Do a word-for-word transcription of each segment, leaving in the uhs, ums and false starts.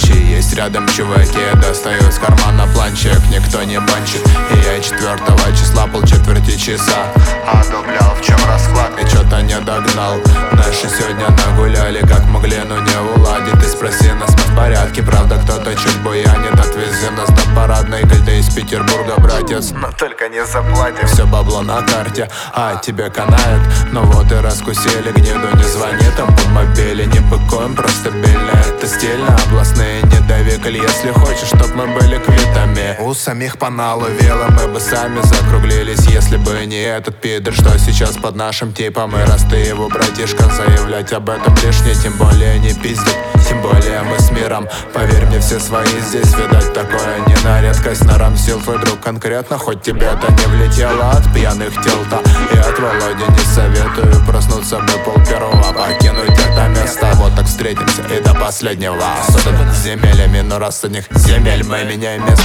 ночи. Есть рядом чуваки, достаю из кармана планчик. Никто не банчит, и я четвертого числа полчетверти часа одоблял, в чем расклад, и чё-то не догнал. Наши сегодня нагуляли как могли, но не уладить. Ты спроси нас, мы в порядке, правда кто-то чуть буянит. Отвези нас до парадной кальды из Петербурга, братец, но только не заплатим. Все бабло на карте, а тебе канает. Ну вот и раскусили гниду, не звони там по мобиле. Не быкуем, просто бельно, это стильно. Областные не дави, коль если хочешь, чтоб мы были квитами. У самих по налу вела, мы бы сами закруглились, если бы не этот пидор, что сейчас под нашим типом. И раз ты его братишка, заявлять об этом лишнее, тем более не пиздит. Тем более мы с миром, поверь мне, все свои здесь. Видать, такое не на редкость, на рамсил твой друг конкретно. Хоть тебе это не влетело от пьяных тел-то, и от Володи не советую проснуться бы пол первого, покинуть это место. Вот так встретимся и до последнего. Особенно с земелями, но раз с одних земель мы меняем место.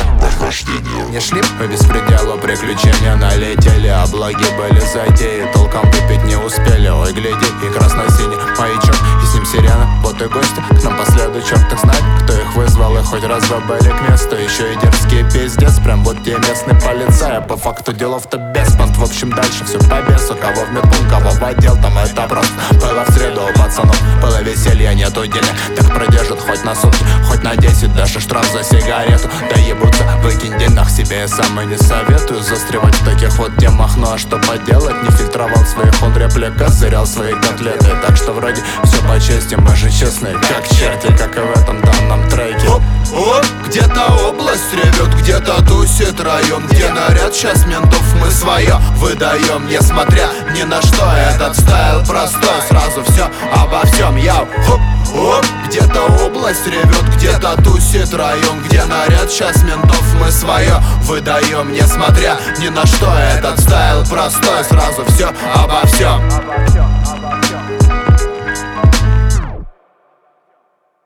Не шли по беспределу, приключения налетели, облаки были затеи, толком выпить не успели. Ой, гляди, и красно-синий маячок, и с ним сирена. Вот и гости к нам последуют, черт их знает, кто их вызвал, и хоть раз были к месту. Еще и дерзкий пиздец, прям вот те местные полицаи. По факту делов-то без понт. В общем, дальше все по бесу. Кого в медпункт, кого в отдел, там это просто. Было в среду у пацанов, было веселье, нету денег. Так продержат хоть на сутки, хоть на десять, даже штраф за сигарету. Да ебутся, выкинь денег себе, я сам и не советую застревать в таких вот темах. Ну а что поделать, не фильтровал своих он реплик, козырял свои котлеты. Так что вроде все по чести, мы же честные, как черти, как и в этом данном треке. Оп, оп, где-то область ревет, где-то тусит район, где наряд сейчас ментов мы свое выдаем. Несмотря ни на что, этот стайл простой, сразу все обо всем. Я оп, оп, где-то область ревет, где-то тусит район, где наряд сейчас ментов мы свое выдаем. Несмотря ни на что, этот стайл простой, сразу все обо всем.